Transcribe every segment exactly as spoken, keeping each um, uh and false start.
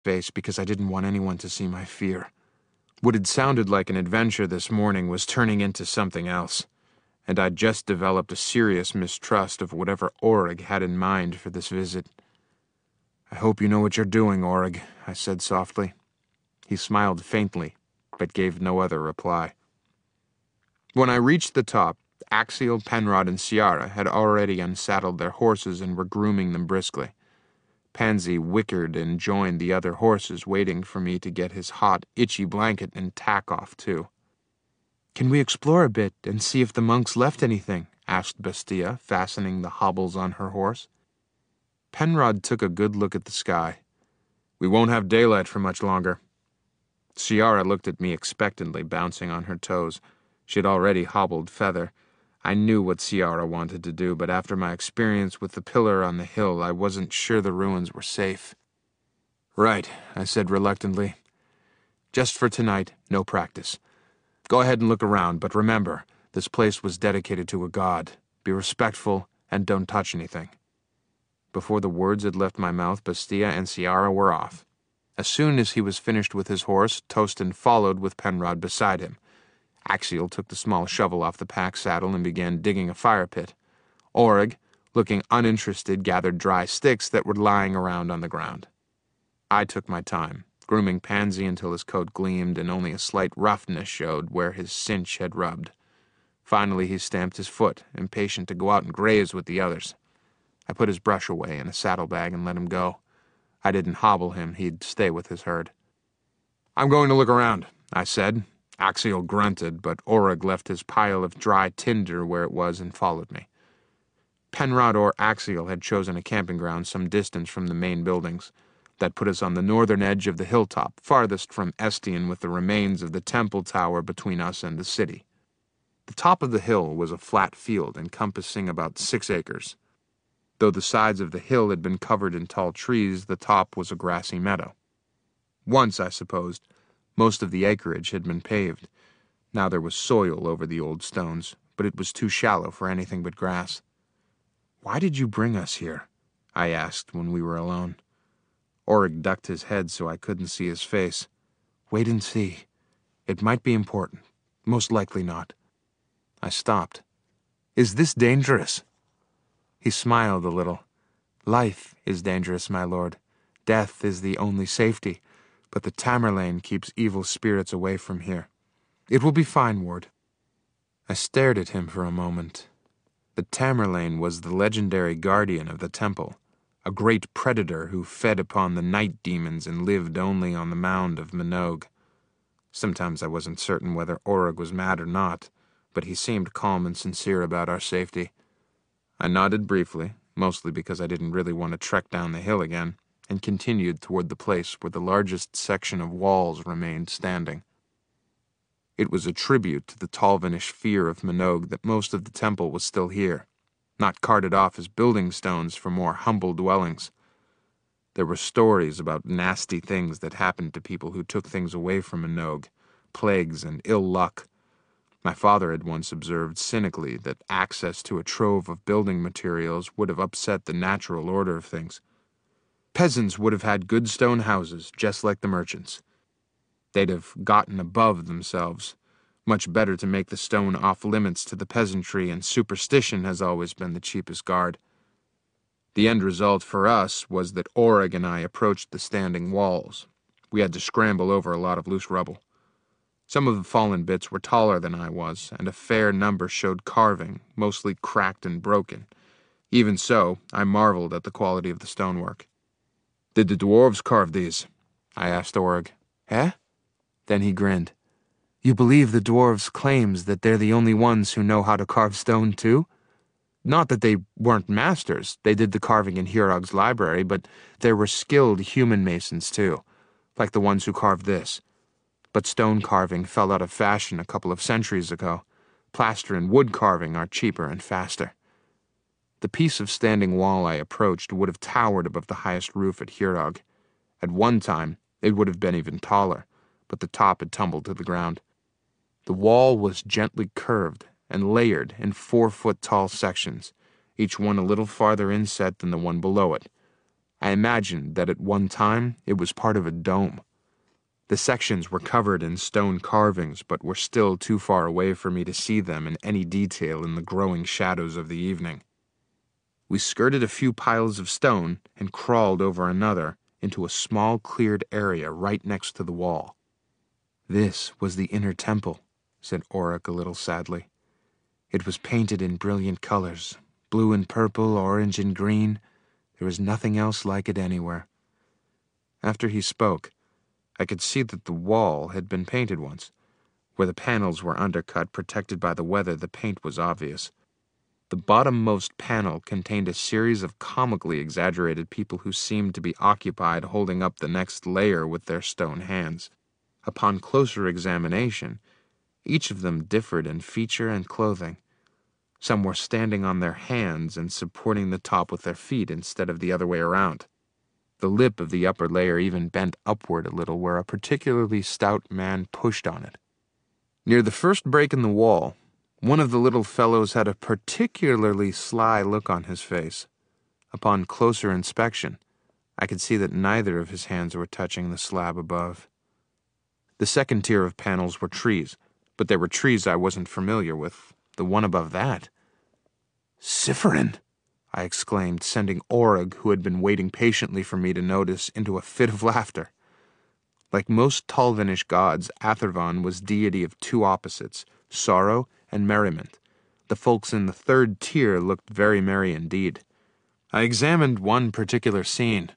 face because I didn't want anyone to see my fear. What had sounded like an adventure this morning was turning into something else, and I'd just developed a serious mistrust of whatever Oreg had in mind for this visit. "I hope you know what you're doing, Oreg," I said softly. He smiled faintly, but gave no other reply. When I reached the top, Axiel, Penrod, and Ciara had already unsaddled their horses and were grooming them briskly. Pansy whickered and joined the other horses, waiting for me to get his hot, itchy blanket and tack off, too. "Can we explore a bit and see if the monks left anything?" asked Bastia, fastening the hobbles on her horse. Penrod took a good look at the sky. "We won't have daylight for much longer." Ciara looked at me expectantly, bouncing on her toes. She had already hobbled Feather. I knew what Ciara wanted to do, but after my experience with the pillar on the hill, I wasn't sure the ruins were safe. "Right," I said reluctantly. "Just for tonight, no practice. Go ahead and look around, but remember, this place was dedicated to a god. Be respectful and don't touch anything." Before the words had left my mouth, Bastia and Ciara were off. As soon as he was finished with his horse, Tostin followed with Penrod beside him. Axiel took the small shovel off the pack saddle and began digging a fire pit. Oreg, looking uninterested, gathered dry sticks that were lying around on the ground. I took my time, grooming Pansy until his coat gleamed and only a slight roughness showed where his cinch had rubbed. Finally he stamped his foot, impatient to go out and graze with the others. I put his brush away in a saddlebag and let him go. I didn't hobble him, he'd stay with his herd. "I'm going to look around," I said. Axiel grunted, but Oreg left his pile of dry tinder where it was and followed me. Penrod or Axiel had chosen a camping ground some distance from the main buildings. That put us on the northern edge of the hilltop, farthest from Estienne, with the remains of the temple tower between us and the city. The top of the hill was a flat field encompassing about six acres. Though the sides of the hill had been covered in tall trees, the top was a grassy meadow. Once, I supposed, most of the acreage had been paved. Now there was soil over the old stones, but it was too shallow for anything but grass. "Why did you bring us here?" I asked when we were alone. Oreg ducked his head so I couldn't see his face. "Wait and see. It might be important. Most likely not." I stopped. "Is this dangerous?" He smiled a little. "Life is dangerous, my lord. Death is the only safety. But the Tamerlane keeps evil spirits away from here. It will be fine, Ward." I stared at him for a moment. The Tamerlane was the legendary guardian of the temple, a great predator who fed upon the night demons and lived only on the mound of Minogue. Sometimes I wasn't certain whether Oreg was mad or not, but he seemed calm and sincere about our safety. I nodded briefly, mostly because I didn't really want to trek down the hill again, and continued toward the place where the largest section of walls remained standing. It was a tribute to the Talvinish fear of Minogue that most of the temple was still here, not carted off as building stones for more humble dwellings. There were stories about nasty things that happened to people who took things away from Minogue, plagues and ill luck. My father had once observed cynically that access to a trove of building materials would have upset the natural order of things. Peasants would have had good stone houses, just like the merchants. They'd have gotten above themselves. Much better to make the stone off-limits to the peasantry, and superstition has always been the cheapest guard. The end result for us was that Oreg and I approached the standing walls. We had to scramble over a lot of loose rubble. Some of the fallen bits were taller than I was, and a fair number showed carving, mostly cracked and broken. Even so, I marveled at the quality of the stonework. "Did the dwarves carve these?" I asked Oreg. "Eh?" Then he grinned. "You believe the dwarves' claims that they're the only ones who know how to carve stone, too? Not that they weren't masters. They did the carving in Hurog's library, but there were skilled human masons, too, like the ones who carved this. But stone carving fell out of fashion a couple of centuries ago. Plaster and wood carving are cheaper and faster." The piece of standing wall I approached would have towered above the highest roof at Hurog. At one time, it would have been even taller, but the top had tumbled to the ground. The wall was gently curved and layered in four-foot-tall sections, each one a little farther inset than the one below it. I imagined that at one time it was part of a dome. The sections were covered in stone carvings, but were still too far away for me to see them in any detail in the growing shadows of the evening. We skirted a few piles of stone and crawled over another into a small cleared area right next to the wall. "This was the inner temple," said Auric a little sadly. "It was painted in brilliant colors, blue and purple, orange and green. There was nothing else like it anywhere." After he spoke, I could see that the wall had been painted once. Where the panels were undercut, protected by the weather, the paint was obvious. The bottommost panel contained a series of comically exaggerated people who seemed to be occupied holding up the next layer with their stone hands. Upon closer examination, each of them differed in feature and clothing. Some were standing on their hands and supporting the top with their feet instead of the other way around. The lip of the upper layer even bent upward a little where a particularly stout man pushed on it. Near the first break in the wall, one of the little fellows had a particularly sly look on his face. Upon closer inspection, I could see that neither of his hands were touching the slab above. The second tier of panels were trees, but they were trees I wasn't familiar with. The one above that. "Sifrin!" I exclaimed, sending Auric, who had been waiting patiently for me to notice, into a fit of laughter. Like most Tulvinish gods, Athervan was deity of two opposites, sorrow and merriment. The folks in the third tier looked very merry indeed. I examined one particular scene.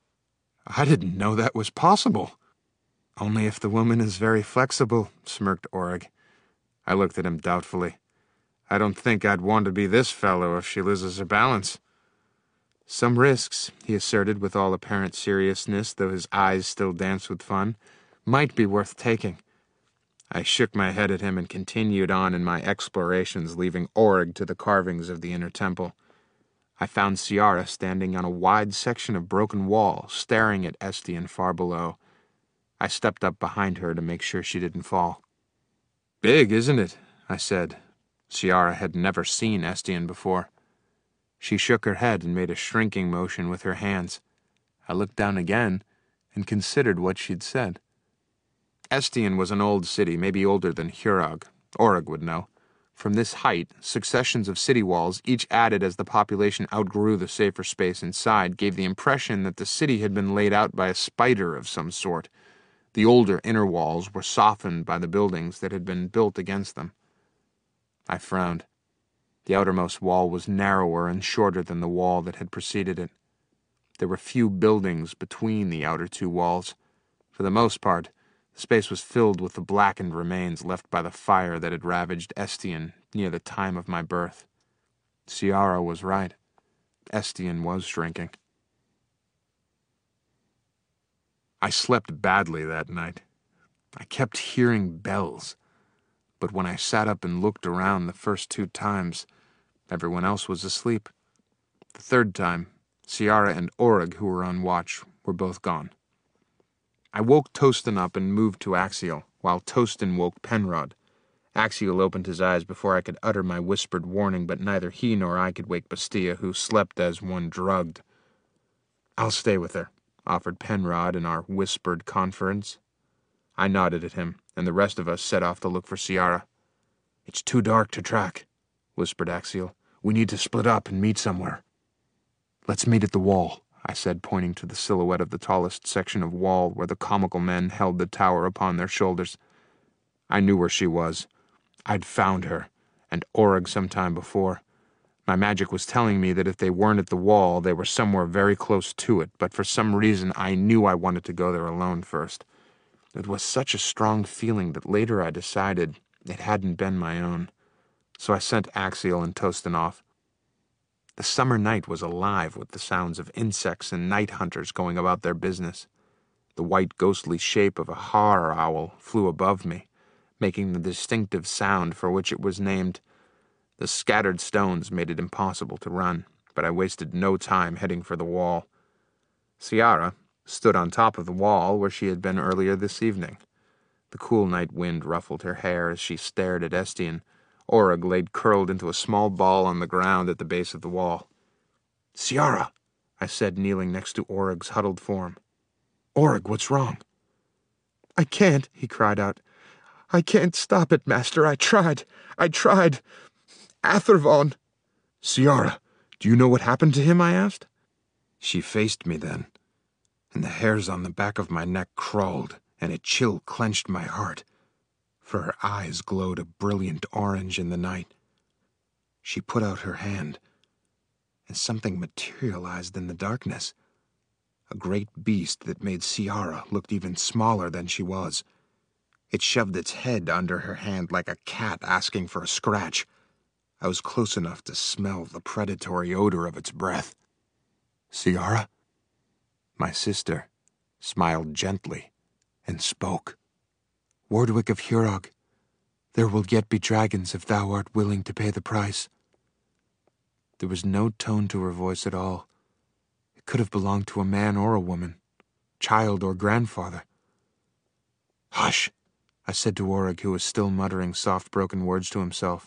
"I didn't know that was possible." "Only if the woman is very flexible," smirked Auric. I looked at him doubtfully. "I don't think I'd want to be this fellow if she loses her balance." "Some risks," he asserted with all apparent seriousness, though his eyes still danced with fun, "might be worth taking." I shook my head at him and continued on in my explorations, leaving Auric to the carvings of the inner temple. I found Ciara standing on a wide section of broken wall, staring at Estienne far below. I stepped up behind her to make sure she didn't fall. "Big, isn't it?" I said. Ciara had never seen Estienne before. She shook her head and made a shrinking motion with her hands. I looked down again and considered what she'd said. Estienne was an old city, maybe older than Hurag. Auric would know. From this height, successions of city walls, each added as the population outgrew the safer space inside, gave the impression that the city had been laid out by a spider of some sort. The older inner walls were softened by the buildings that had been built against them. I frowned. The outermost wall was narrower and shorter than the wall that had preceded it. There were few buildings between the outer two walls. For the most part, the space was filled with the blackened remains left by the fire that had ravaged Estienne near the time of my birth. Ciara was right. Estienne was shrinking. I slept badly that night. I kept hearing bells. But when I sat up and looked around the first two times, everyone else was asleep. The third time, Ciara and Auric, who were on watch, were both gone. I woke Tostin up and moved to Axial, while Tostin woke Penrod. Axial opened his eyes before I could utter my whispered warning, but neither he nor I could wake Bastia, who slept as one drugged. "I'll stay with her," offered Penrod in our whispered conference. I nodded at him, and the rest of us set off to look for Ciara. "It's too dark to track," whispered Axial. "We need to split up and meet somewhere." "Let's meet at the wall," I said, pointing to the silhouette of the tallest section of wall where the comical men held the tower upon their shoulders. I knew where she was. I'd found her, and Auric some time before. My magic was telling me that if they weren't at the wall, they were somewhere very close to it, but for some reason I knew I wanted to go there alone first. It was such a strong feeling that later I decided it hadn't been my own. So I sent Axial and Tostin off. The summer night was alive with the sounds of insects and night hunters going about their business. The white ghostly shape of a har owl flew above me, making the distinctive sound for which it was named. The scattered stones made it impossible to run, but I wasted no time heading for the wall. Ciara stood on top of the wall where she had been earlier this evening. The cool night wind ruffled her hair as she stared at Estienne. Auric laid curled into a small ball on the ground at the base of the wall. "Ciara!" I said, kneeling next to Orug's huddled form. "Orug, what's wrong?" "I can't," he cried out. "I can't stop it, Master. I tried. I tried. Athervon." "Ciara, do you know what happened to him?" I asked. She faced me then, and the hairs on the back of my neck crawled, and a chill clenched my heart, for her eyes glowed a brilliant orange in the night. She put out her hand, and something materialized in the darkness. A great beast that made Ciara look even smaller than she was. It shoved its head under her hand like a cat asking for a scratch. I was close enough to smell the predatory odor of its breath. "Ciara?" My sister smiled gently and spoke. "Wardwick of Hurog, there will yet be dragons if thou art willing to pay the price." There was no tone to her voice at all. It could have belonged to a man or a woman, child or grandfather. "Hush," I said to Orug, who was still muttering soft, broken words to himself.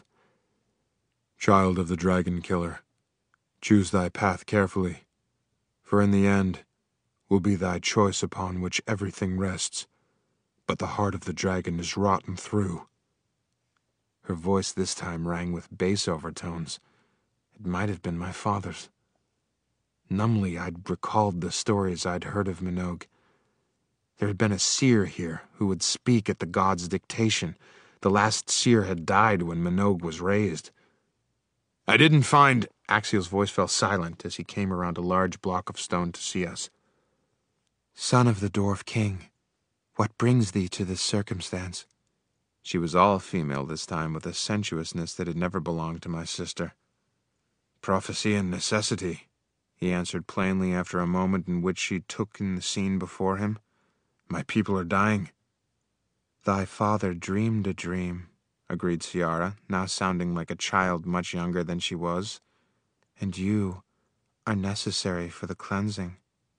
"Child of the Dragon Killer, choose thy path carefully, for in the end will be thy choice upon which everything rests, but the heart of the dragon is rotten through." Her voice this time rang with bass overtones. It might have been my father's. Numbly I'd recalled the stories I'd heard of Minogue. There had been a seer here who would speak at the god's dictation. The last seer had died when Minogue was raised. "I didn't find—" Axiel's voice fell silent as he came around a large block of stone to see us. "Son of the Dwarf King, what brings thee to this circumstance?" She was all female this time, with a sensuousness that had never belonged to my sister. "Prophecy and necessity," he answered plainly after a moment in which she took in the scene before him. "My people are dying." "Thy father dreamed a dream," agreed Ciara, now sounding like a child much younger than she was. "And you are necessary for the cleansing."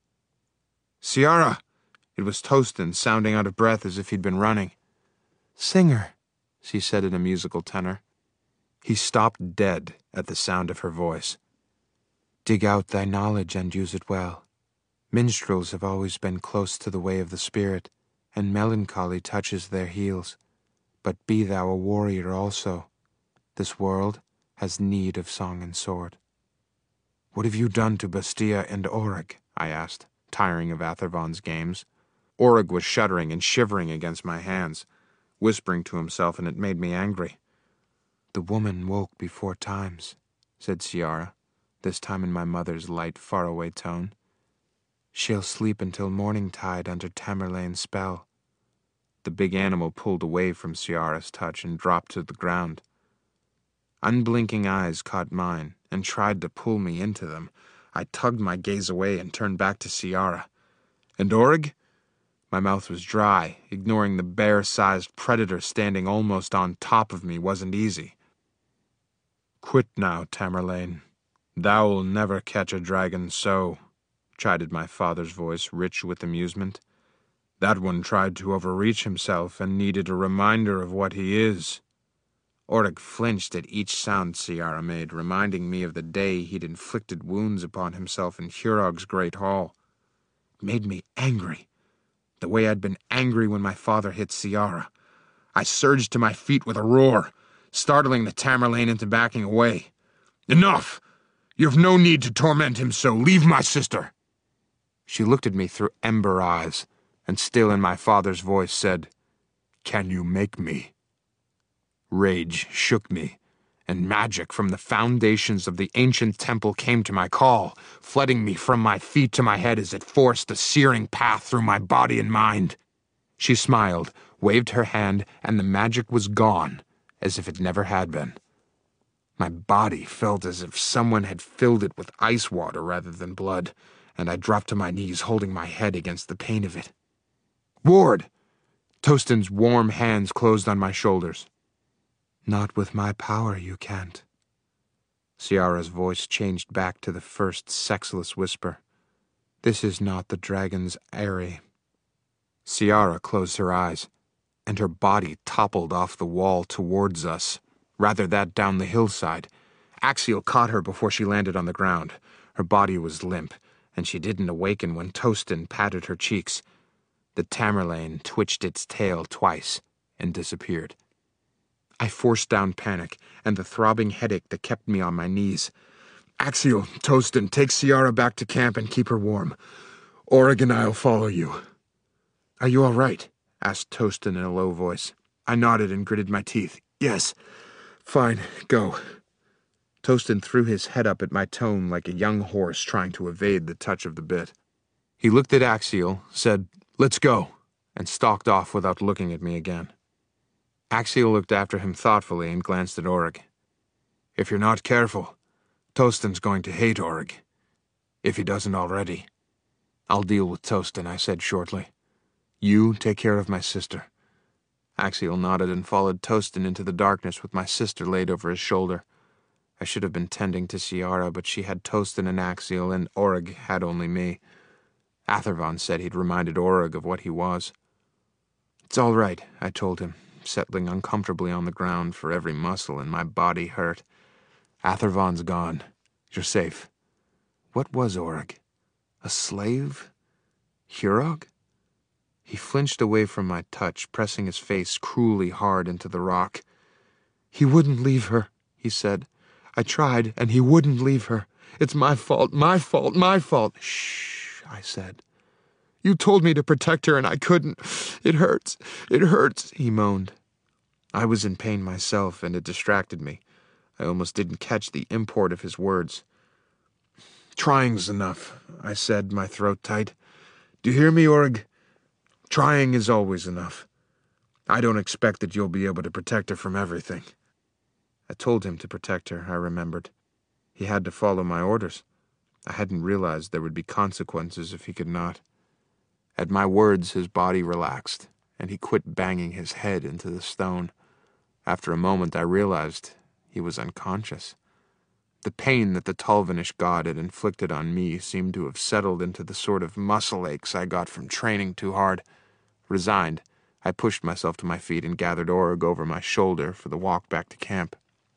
"Ciara!" It was Tostin, sounding out of breath as if he'd been running. "Singer," she said in a musical tenor. He stopped dead at the sound of her voice. "Dig out thy knowledge and use it well. Minstrels have always been close to the way of the spirit, and melancholy touches their heels. But be thou a warrior also. This world has need of song and sword." "What have you done to Bastia and Orug?" I asked, tiring of Athervon's games. Orug was shuddering and shivering against my hands, whispering to himself, and it made me angry. "The woman woke before times," said Ciara, this time in my mother's light, faraway tone. "She'll sleep until morning tide under Tamerlane's spell." The big animal pulled away from Ciara's touch and dropped to the ground. Unblinking eyes caught mine and tried to pull me into them. I tugged my gaze away and turned back to Ciara. "And Orug?" My mouth was dry. Ignoring the bear-sized predator standing almost on top of me wasn't easy. "Quit now, Tamerlane. Thou'll never catch a dragon so," chided my father's voice, rich with amusement. "That one tried to overreach himself and needed a reminder of what he is." Orug flinched at each sound Ciara made, reminding me of the day he'd inflicted wounds upon himself in Hurog's great hall. It made me angry, the way I'd been angry when my father hit Ciara. I surged to my feet with a roar, startling the Tamerlane into backing away. "Enough! You have no need to torment him so. Leave my sister." She looked at me through ember eyes, and still in my father's voice said, "Can you make me?" Rage shook me, and magic from the foundations of the ancient temple came to my call, flooding me from my feet to my head as it forced a searing path through my body and mind. She smiled, waved her hand, and the magic was gone, as if it never had been. My body felt as if someone had filled it with ice water rather than blood, and I dropped to my knees, holding my head against the pain of it. "Ward!" Tostin's warm hands closed on my shoulders. "Not with my power you can't." Ciara's voice changed back to the first sexless whisper. "This is not the dragon's eyrie." Ciara closed her eyes, and her body toppled off the wall towards us, rather that down the hillside. Axiel caught her before she landed on the ground. Her body was limp, and she didn't awaken when Tostin patted her cheeks. The Tamerlane twitched its tail twice and disappeared. I forced down panic and the throbbing headache that kept me on my knees. "Axiel, Tostin, take Ciara back to camp and keep her warm. Oreg and I'll follow you." "Are you all right?" asked Tostin in a low voice. I nodded and gritted my teeth. "Yes. Fine, go." Tostin threw his head up at my tone like a young horse trying to evade the touch of the bit. He looked at Axiel, said, "Let's go," and stalked off without looking at me again. Axiel looked after him thoughtfully and glanced at Oreg. "If you're not careful, Tostin's going to hate Oreg, if he doesn't already." "I'll deal with Tostin," I said shortly. "You take care of my sister." Axiel nodded and followed Tostin into the darkness with my sister laid over his shoulder. I should have been tending to Ciara, but she had Tostin and Axiel, and Oreg had only me. Athervon said he'd reminded Oreg of what he was. "It's all right," I told him, settling uncomfortably on the ground, for every muscle in my body hurt. "Athervon's gone. You're safe." What was Oreg? A slave? Hurog? He flinched away from my touch, pressing his face cruelly hard into the rock. "He wouldn't leave her," he said. "I tried, and he wouldn't leave her. It's my fault, my fault, my fault." "Shh," I said. "You told me to protect her, and I couldn't. It hurts, it hurts," he moaned. I was in pain myself, and it distracted me. I almost didn't catch the import of his words. "Trying's enough," I said, my throat tight. "Do you hear me, Oreg? Trying is always enough. I don't expect that you'll be able to protect her from everything." I told him to protect her, I remembered. He had to follow my orders. I hadn't realized there would be consequences if he could not. At my words, his body relaxed, and he quit banging his head into the stone. After a moment, I realized he was unconscious. The pain that the Tulvanish god had inflicted on me seemed to have settled into the sort of muscle aches I got from training too hard. Resigned, I pushed myself to my feet and gathered Oreg over my shoulder for the walk back to camp.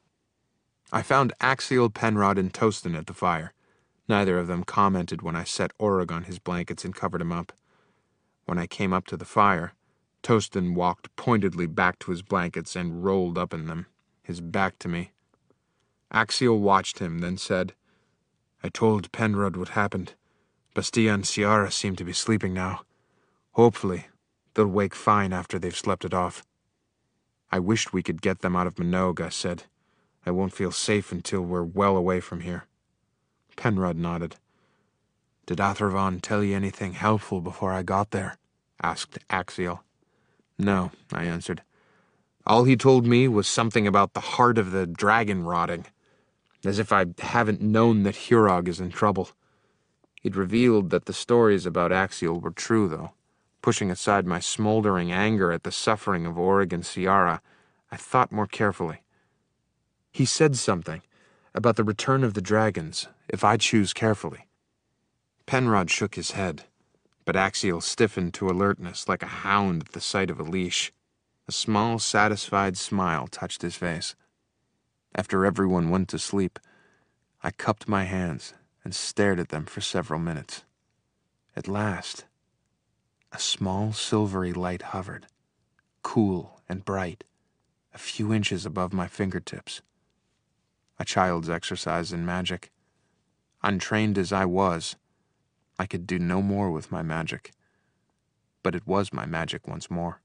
I found Axiel, Penrod, and Tostin at the fire. Neither of them commented when I set Oreg on his blankets and covered him up. When I came up to the fire, Tostin walked pointedly back to his blankets and rolled up in them, his back to me. Axiel watched him, then said, "I told Penrod what happened. Bastia and Ciara seem to be sleeping now. Hopefully, they'll wake fine after they've slept it off." "I wished we could get them out of Minogue," I said. "I won't feel safe until we're well away from here." Penrod nodded. "Did Athervon tell you anything helpful before I got there?" asked Axiel. "No," I answered. "All he told me was something about the heart of the dragon rotting. As if I haven't known that Hurog is in trouble." He'd revealed that the stories about Axiel were true, though. Pushing aside my smoldering anger at the suffering of Oreg and Ciara, I thought more carefully. He said something about the return of the dragons, if I choose carefully. Penrod shook his head, but Axiel stiffened to alertness like a hound at the sight of a leash. A small, satisfied smile touched his face. After everyone went to sleep, I cupped my hands and stared at them for several minutes. At last, a small silvery light hovered, cool and bright, a few inches above my fingertips. A child's exercise in magic. Untrained as I was, I could do no more with my magic. But it was my magic once more.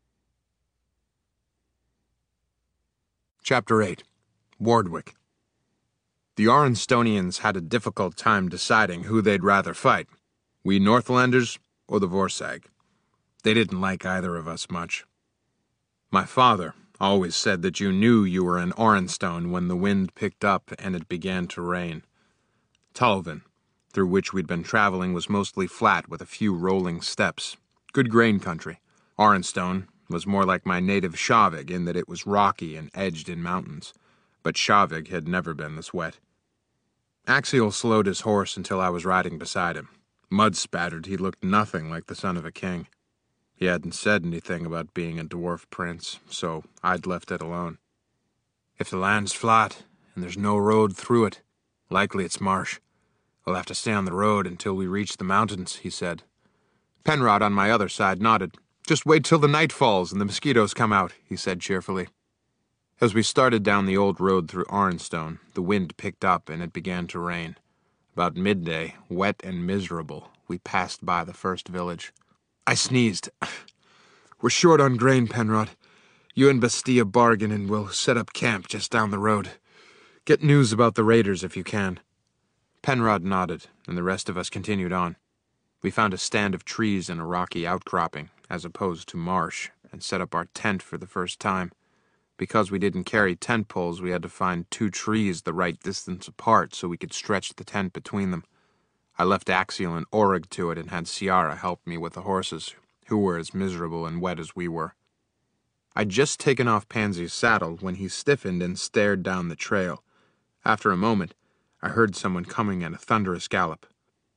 Chapter eight. Wardwick. The Arnstonians had a difficult time deciding who they'd rather fight, we Northlanders or the Vorsag. They didn't like either of us much. My father always said that you knew you were in Arnstone when the wind picked up and it began to rain. Tulvin, through which we'd been traveling, was mostly flat with a few rolling steps. Good grain country. Arnstone was more like my native Shavig in that it was rocky and edged in mountains, but Shavig had never been this wet. Axiel slowed his horse until I was riding beside him. Mud-spattered, he looked nothing like the son of a king. He hadn't said anything about being a dwarf prince, so I'd left it alone. "If the land's flat and there's no road through it, likely it's marsh. "We'll have to stay on the road until we reach the mountains," he said. Penrod on my other side nodded. "Just wait till the night falls and the mosquitoes come out," he said cheerfully. As we started down the old road through Ironstone, the wind picked up and it began to rain. About midday, wet and miserable, we passed by the first village. I sneezed. "We're short on grain, Penrod. You and Bastia bargain and we'll set up camp just down the road. Get news about the raiders if you can." Penrod nodded, and the rest of us continued on. We found a stand of trees in a rocky outcropping, as opposed to marsh, and set up our tent for the first time. Because we didn't carry tent poles, we had to find two trees the right distance apart so we could stretch the tent between them. I left Axiel and Orrig to it and had Ciara help me with the horses, who were as miserable and wet as we were. I'd just taken off Pansy's saddle when he stiffened and stared down the trail. After a moment, I heard someone coming at a thunderous gallop.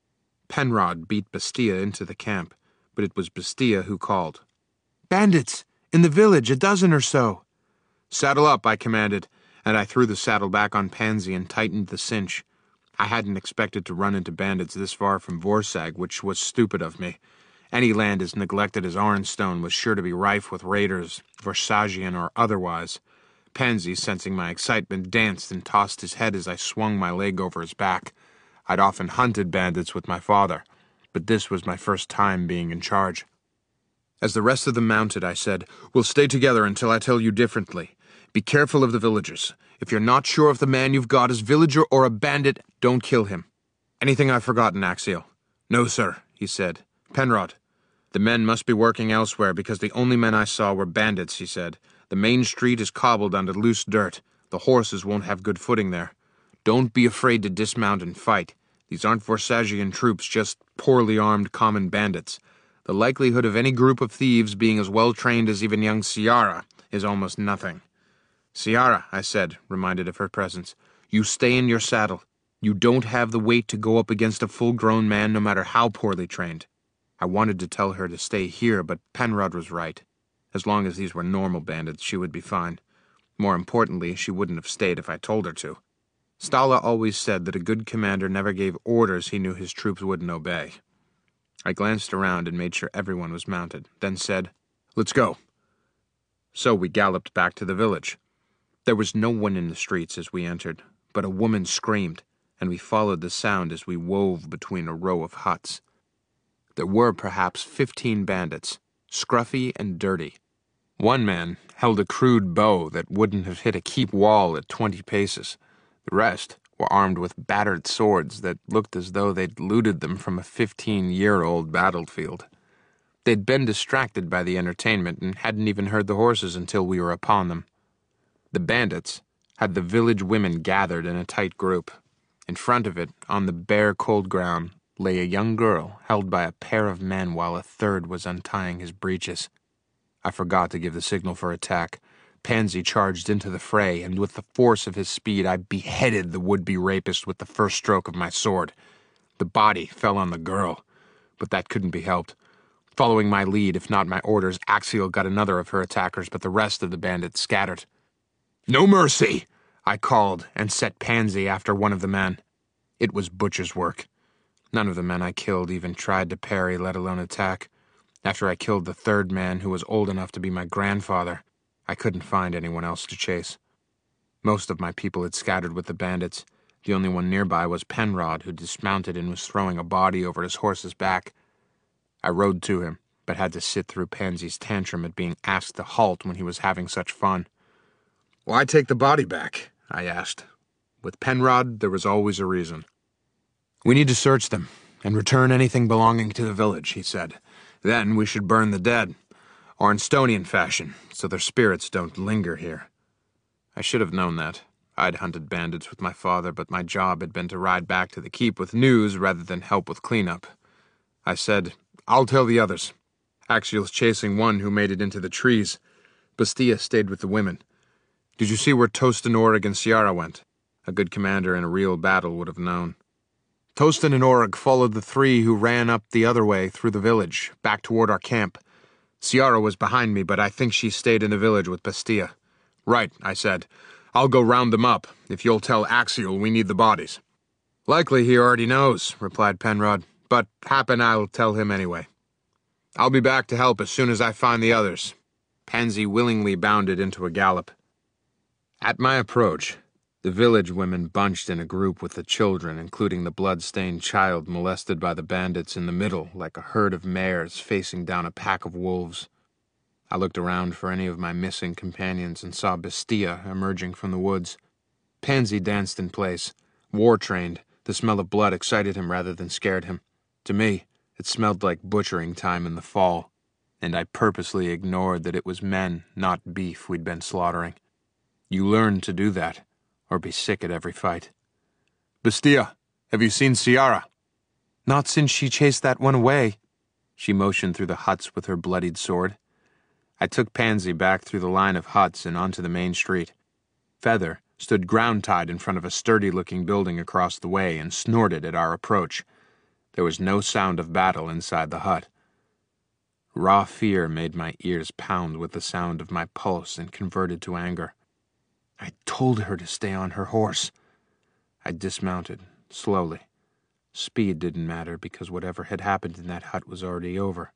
Penrod beat Bastia into the camp, but it was Bastia who called. "Bandits! In the village, a dozen or so!" "Saddle up," I commanded, and I threw the saddle back on Pansy and tightened the cinch. I hadn't expected to run into bandits this far from Vorsag, which was stupid of me. Any land as neglected as Ironstone was sure to be rife with raiders, Vorsagian or otherwise. Pansy, sensing my excitement, danced and tossed his head as I swung my leg over his back. I'd often hunted bandits with my father, but this was my first time being in charge. As the rest of them mounted, I said, "We'll stay together until I tell you differently. Be careful of the villagers. If you're not sure if the man you've got is villager or a bandit, don't kill him." "Anything I've forgotten, Axiel?" "No, sir," he said. "Penrod, the men must be working elsewhere because the only men I saw were bandits," he said. "The main street is cobbled onto loose dirt. The horses won't have good footing there. Don't be afraid to dismount and fight. These aren't Vorsagian troops, just poorly armed common bandits. The likelihood of any group of thieves being as well trained as even young Ciara is almost nothing." "Ciara," I said, reminded of her presence, "you stay in your saddle. You don't have the weight to go up against a full-grown man no matter how poorly trained." I wanted to tell her to stay here, but Penrod was right. As long as these were normal bandits, she would be fine. More importantly, she wouldn't have stayed if I told her to. Stala always said that a good commander never gave orders he knew his troops wouldn't obey. I glanced around and made sure everyone was mounted, then said, "Let's go." So we galloped back to the village. There was no one in the streets as we entered, but a woman screamed, and we followed the sound as we wove between a row of huts. There were perhaps fifteen bandits, scruffy and dirty. One man held a crude bow that wouldn't have hit a keep wall at twenty paces. The rest were armed with battered swords that looked as though they'd looted them from a fifteen-year-old battlefield. They'd been distracted by the entertainment and hadn't even heard the horses until we were upon them. The bandits had the village women gathered in a tight group. In front of it, on the bare, cold ground, lay a young girl held by a pair of men while a third was untying his breeches. I forgot to give the signal for attack. Pansy charged into the fray, and with the force of his speed, I beheaded the would-be rapist with the first stroke of my sword. The body fell on the girl, but that couldn't be helped. Following my lead, if not my orders, Axiel got another of her attackers, but the rest of the bandits scattered. "No mercy!" I called, and set Pansy after one of the men. It was butcher's work. None of the men I killed even tried to parry, let alone attack. After I killed the third man, who was old enough to be my grandfather, I couldn't find anyone else to chase. Most of my people had scattered with the bandits. The only one nearby was Penrod, who dismounted and was throwing a body over his horse's back. I rode to him, but had to sit through Pansy's tantrum at being asked to halt when he was having such fun. "Why take the body back?" I asked. With Penrod, there was always a reason. "We need to search them and return anything belonging to the village," he said. "Then we should burn the dead, Ironstonian fashion, so their spirits don't linger here." I should have known that. I'd hunted bandits with my father, but my job had been to ride back to the keep with news rather than help with cleanup. I said, "I'll tell the others. Axiel's chasing one who made it into the trees. Bastia stayed with the women. Did you see where Tostin, Orrig, and Ciara went?" A good commander in a real battle would have known. "Tostin and Orrig followed the three who ran up the other way through the village, back toward our camp. Ciara was behind me, but I think she stayed in the village with Bastia." "Right," I said. "I'll go round them up, if you'll tell Axiel we need the bodies." Likely he already knows, replied Penrod, but happen I'll tell him anyway. I'll be back to help as soon as I find the others. Pansy willingly bounded into a gallop. At my approach, the village women bunched in a group with the children, including the blood-stained child molested by the bandits in the middle, like a herd of mares facing down a pack of wolves. I looked around for any of my missing companions and saw Bestia emerging from the woods. Pansy danced in place, war-trained. The smell of blood excited him rather than scared him. To me, it smelled like butchering time in the fall, and I purposely ignored that it was men, not beef, we'd been slaughtering. You learn to do that, or be sick at every fight. Bestia, have you seen Ciara? Not since she chased that one away. She motioned through the huts with her bloodied sword. I took Pansy back through the line of huts and onto the main street. Feather stood ground-tied in front of a sturdy-looking building across the way and snorted at our approach. There was no sound of battle inside the hut. Raw fear made my ears pound with the sound of my pulse and converted to anger. I told her to stay on her horse. I dismounted, slowly. Speed didn't matter because whatever had happened in that hut was already over.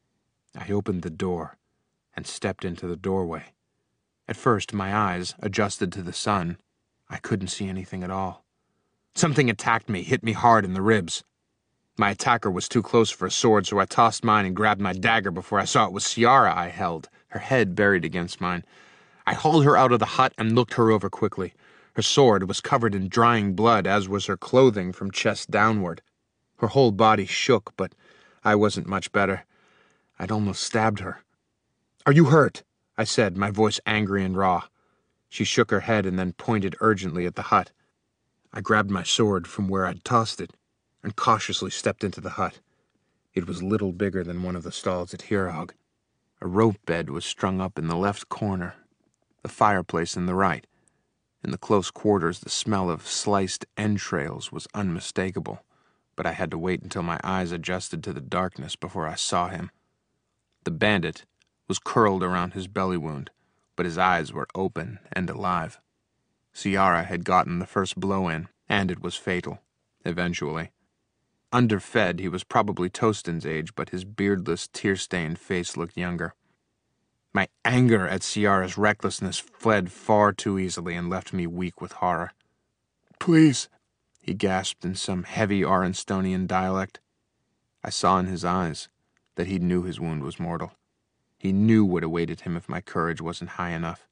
I opened the door and stepped into the doorway. At first, my eyes, adjusted to the sun, I couldn't see anything at all. Something attacked me, hit me hard in the ribs. My attacker was too close for a sword, so I tossed mine and grabbed my dagger before I saw it was Ciara I held, her head buried against mine. I hauled her out of the hut and looked her over quickly. Her sword was covered in drying blood, as was her clothing from chest downward. Her whole body shook, but I wasn't much better. I'd almost stabbed her. "Are you hurt?" I said, my voice angry and raw. She shook her head and then pointed urgently at the hut. I grabbed my sword from where I'd tossed it and cautiously stepped into the hut. It was little bigger than one of the stalls at Hiraug. A rope bed was strung up in the left corner, the fireplace in the right. In the close quarters, the smell of sliced entrails was unmistakable, but I had to wait until my eyes adjusted to the darkness before I saw him. The bandit was curled around his belly wound, but his eyes were open and alive. Ciara had gotten the first blow in, and it was fatal, eventually. Underfed, he was probably Tostin's age, but his beardless, tear-stained face looked younger. My anger at Ciara's recklessness fled far too easily and left me weak with horror. "Please," he gasped in some heavy Aurynstonian dialect. I saw in his eyes that he knew his wound was mortal. He knew what awaited him if my courage wasn't high enough.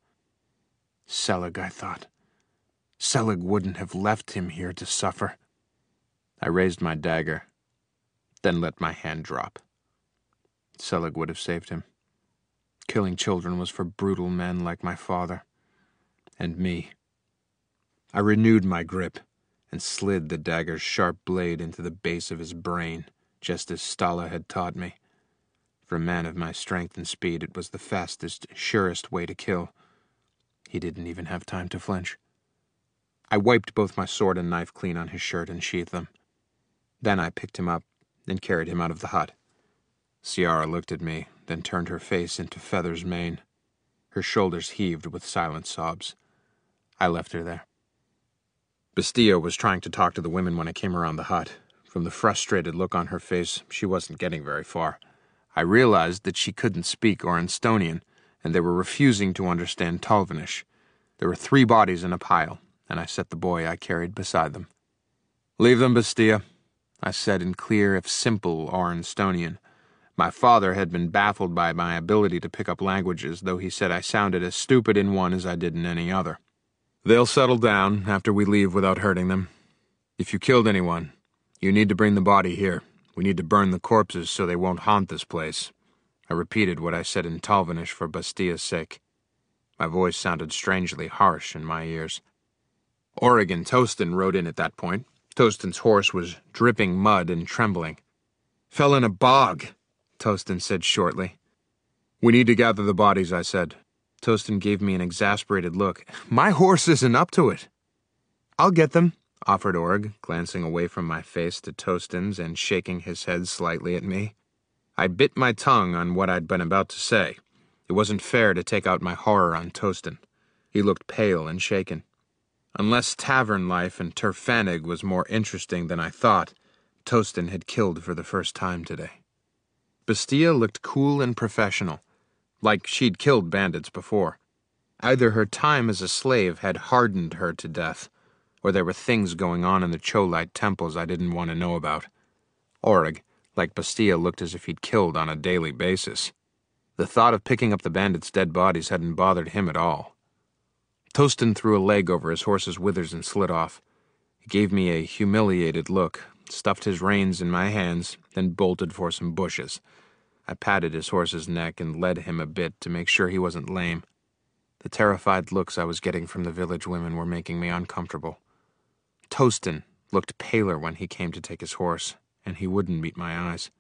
Selig, I thought. Selig wouldn't have left him here to suffer. I raised my dagger, then let my hand drop. Selig would have saved him. Killing children was for brutal men like my father. And me. I renewed my grip and slid the dagger's sharp blade into the base of his brain, just as Stala had taught me. For a man of my strength and speed, it was the fastest, surest way to kill. He didn't even have time to flinch. I wiped both my sword and knife clean on his shirt and sheathed them. Then I picked him up and carried him out of the hut. Ciara looked at me, then turned her face into Feather's mane. Her shoulders heaved with silent sobs. I left her there. Bestia was trying to talk to the women when I came around the hut. From the frustrated look on her face, she wasn't getting very far. I realized that she couldn't speak Aurynstonian, and they were refusing to understand Talvanish. There were three bodies in a pile, and I set the boy I carried beside them. "Leave them, Bestia," I said in clear, if simple, Aurynstonian. My father had been baffled by my ability to pick up languages, though he said I sounded as stupid in one as I did in any other. "They'll settle down after we leave without hurting them. If you killed anyone, you need to bring the body here. We need to burn the corpses so they won't haunt this place." I repeated what I said in Talvanish for Bestia's sake. My voice sounded strangely harsh in my ears. Oregon Tostin rode in at that point. Tostin's horse was dripping mud and trembling. "Fell in a bog," Tostin said shortly. "We need to gather the bodies," I said. Tostin gave me an exasperated look. "My horse isn't up to it." "I'll get them," offered Org, glancing away from my face to Tostin's and shaking his head slightly at me. I bit my tongue on what I'd been about to say. It wasn't fair to take out my horror on Tostin. He looked pale and shaken. Unless tavern life in Turfanig was more interesting than I thought, Tostin had killed for the first time today. Bastia looked cool and professional, like she'd killed bandits before. Either her time as a slave had hardened her to death, or there were things going on in the Cholite temples I didn't want to know about. Oreg, like Bastia, looked as if he'd killed on a daily basis. The thought of picking up the bandits' dead bodies hadn't bothered him at all. Tostin threw a leg over his horse's withers and slid off. He gave me a humiliated look, stuffed his reins in my hands, then bolted for some bushes. I patted his horse's neck and led him a bit to make sure he wasn't lame. The terrified looks I was getting from the village women were making me uncomfortable. Tostin looked paler when he came to take his horse, and he wouldn't meet my eyes.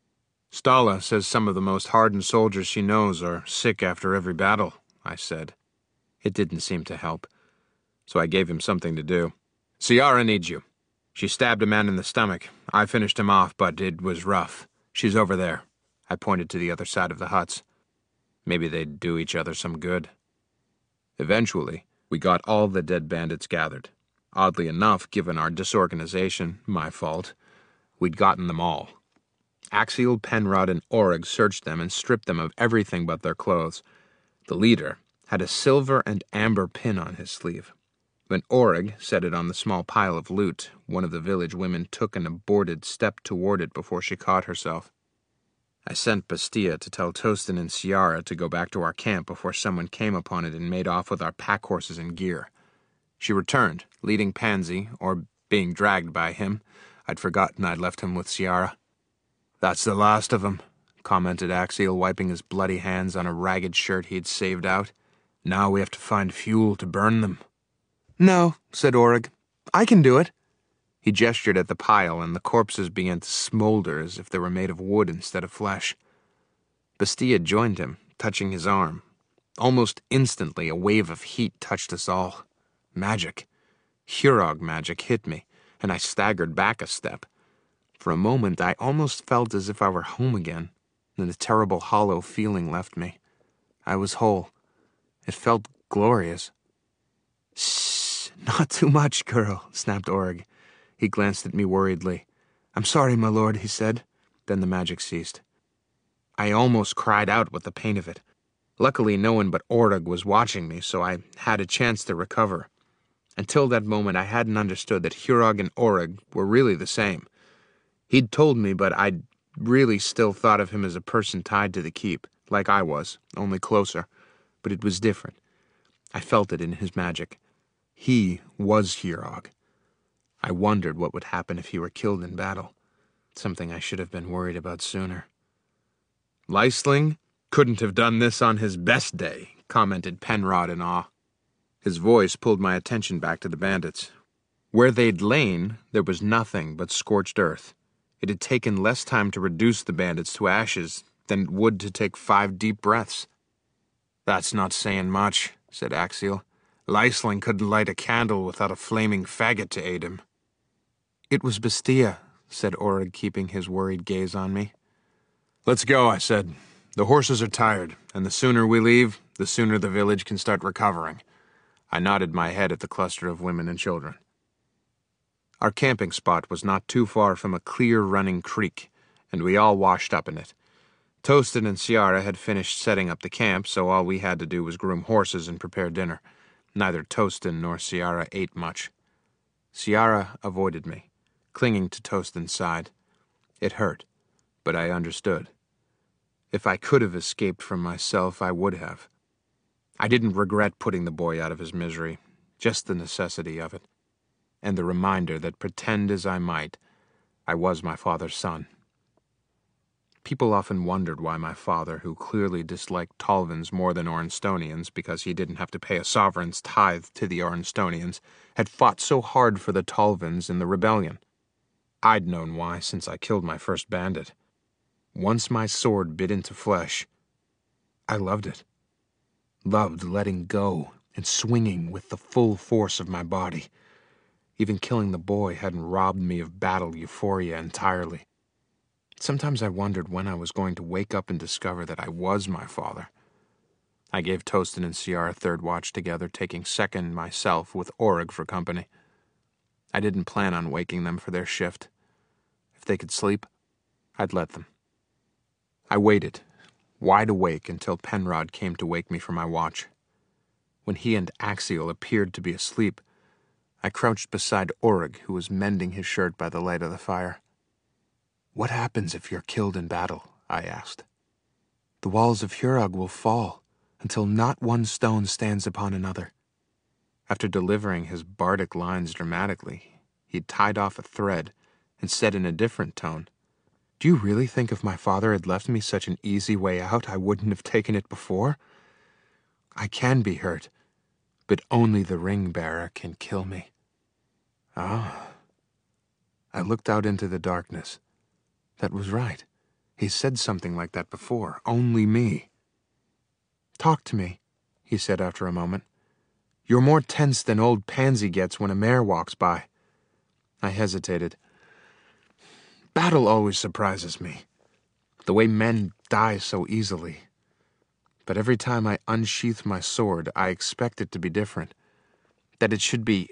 Stala says some of the most hardened soldiers she knows are sick after every battle, I said. It didn't seem to help, so I gave him something to do. Ciara needs you. She stabbed a man in the stomach. I finished him off, but it was rough. She's over there. I pointed to the other side of the huts. Maybe they'd do each other some good. Eventually, we got all the dead bandits gathered. Oddly enough, given our disorganization, my fault, we'd gotten them all. Axiel, Penrod, and Oreg searched them and stripped them of everything but their clothes. The leader had a silver and amber pin on his sleeve. When Oreg set it on the small pile of loot, one of the village women took an aborted step toward it before she caught herself. I sent Bastia to tell Tostin and Ciara to go back to our camp before someone came upon it and made off with our pack horses and gear. She returned, leading Pansy, or being dragged by him. I'd forgotten I'd left him with Ciara. "That's the last of 'em," commented Axiel, wiping his bloody hands on a ragged shirt he'd saved out. "Now we have to find fuel to burn them." "No," said Oreg. "I can do it." He gestured at the pile, and the corpses began to smolder as if they were made of wood instead of flesh. Bastia joined him, touching his arm. Almost instantly, a wave of heat touched us all. Magic. Hurog magic hit me, and I staggered back a step. For a moment, I almost felt as if I were home again, and a terrible hollow feeling left me. I was whole. It felt glorious. "Shh, not too much, girl," snapped Oreg. He glanced at me worriedly. "I'm sorry, my lord," he said. Then the magic ceased. I almost cried out with the pain of it. Luckily, no one but Oreg was watching me, so I had a chance to recover. Until that moment, I hadn't understood that Hurog and Oreg were really the same. He'd told me, but I'd really still thought of him as a person tied to the keep, like I was, only closer. But it was different. I felt it in his magic. He was Hurog. I wondered what would happen if he were killed in battle, something I should have been worried about sooner. "Leisling couldn't have done this on his best day," commented Penrod in awe. His voice pulled my attention back to the bandits. Where they'd lain, there was nothing but scorched earth. It had taken less time to reduce the bandits to ashes than it would to take five deep breaths. "That's not saying much," said Axiel. "Leisling couldn't light a candle without a flaming faggot to aid him." "It was Bastia," said Oreg, keeping his worried gaze on me. "Let's go," I said. "The horses are tired, and the sooner we leave, the sooner the village can start recovering." I nodded my head at the cluster of women and children. Our camping spot was not too far from a clear running creek, and we all washed up in it. Tostin and Ciara had finished setting up the camp, so all we had to do was groom horses and prepare dinner. Neither Tostin nor Ciara ate much. Ciara avoided me, clinging to Tostin's side. It hurt, but I understood. If I could have escaped from myself, I would have. I didn't regret putting the boy out of his misery, just the necessity of it, and the reminder that, pretend as I might, I was my father's son. People often wondered why my father, who clearly disliked Talvins more than Ornstonians because he didn't have to pay a sovereign's tithe to the Ornstonians, had fought so hard for the Talvins in the rebellion. I'd known why since I killed my first bandit. Once my sword bit into flesh, I loved it. Loved letting go and swinging with the full force of my body. Even killing the boy hadn't robbed me of battle euphoria entirely. Sometimes I wondered when I was going to wake up and discover that I was my father. I gave Tostin and Ciara third watch together, taking second myself with Oreg for company. I didn't plan on waking them for their shift. If they could sleep, I'd let them. I waited, wide awake, until Penrod came to wake me for my watch. When he and Axiel appeared to be asleep, I crouched beside Oreg, who was mending his shirt by the light of the fire. "What happens if you're killed in battle?" I asked. "The walls of Hurog will fall, until not one stone stands upon another." After delivering his bardic lines dramatically, he tied off a thread and said in a different tone, "Do you really think if my father had left me such an easy way out, I wouldn't have taken it before? I can be hurt, but only the ring-bearer can kill me." Ah. I looked out into the darkness. That was right. He said something like that before. Only me. "Talk to me," he said after a moment. "You're more tense than old Pansy gets when a mare walks by." I hesitated. "Battle always surprises me. The way men die so easily. But every time I unsheath my sword, I expect it to be different. That it should be..."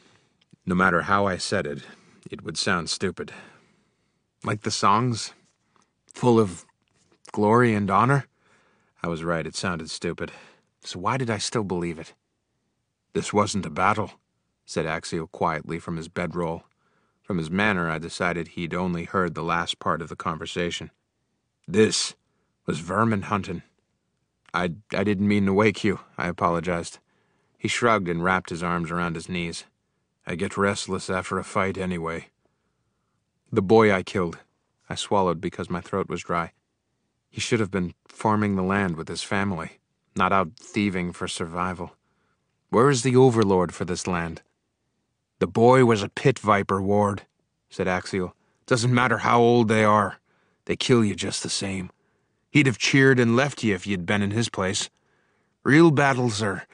No matter how I said it, it would sound stupid. Like the songs, full of glory and honor. I was right, it sounded stupid. So why did I still believe it? "This wasn't a battle," said Axiel quietly from his bedroll. From his manner, I decided he'd only heard the last part of the conversation. "This was vermin hunting." I, I didn't mean to wake you," I apologized. He shrugged and wrapped his arms around his knees. "I get restless after a fight anyway." "The boy I killed." I swallowed because my throat was dry. "He should have been farming the land with his family, not out thieving for survival. Where is the overlord for this land?" "The boy was a pit viper, Ward," said Axiel. "Doesn't matter how old they are. They kill you just the same. He'd have cheered and left you if you'd been in his place. Real battles are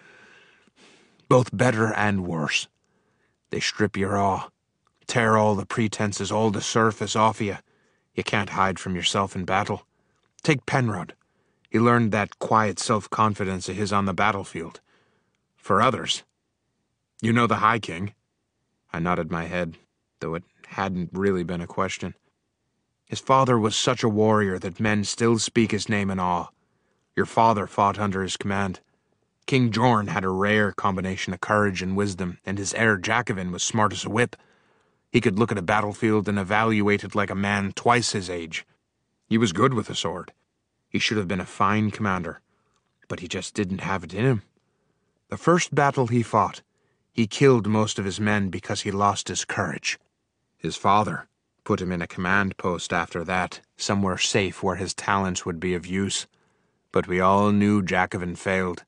both better and worse. They strip you raw, tear all the pretenses, all the surface off you. You can't hide from yourself in battle. Take Penrod. He learned that quiet self-confidence of his on the battlefield. For others, you know the High King." I nodded my head, though it hadn't really been a question. "His father was such a warrior that men still speak his name in awe. Your father fought under his command. King Jorn had a rare combination of courage and wisdom, and his heir Jacobin was smart as a whip. He could look at a battlefield and evaluate it like a man twice his age. He was good with a sword. He should have been a fine commander, but he just didn't have it in him. The first battle he fought, he killed most of his men because he lost his courage. His father put him in a command post after that, somewhere safe where his talents would be of use. But we all knew Jacobin failed.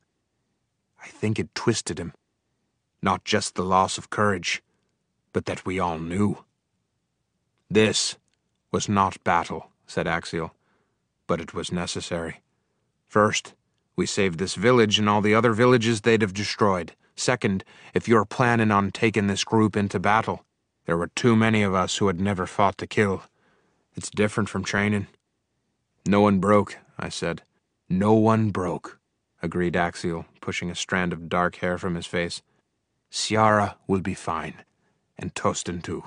I think it twisted him. Not just the loss of courage, but that we all knew." "This was not battle," said Axiel, "but it was necessary. First, we saved this village and all the other villages they'd have destroyed. Second, if you're planning on taking this group into battle, there were too many of us who had never fought to kill. It's different from training." "No one broke," I said. "No one broke," agreed Axiel, pushing a strand of dark hair from his face. "Ciara will be fine, and Tostin too."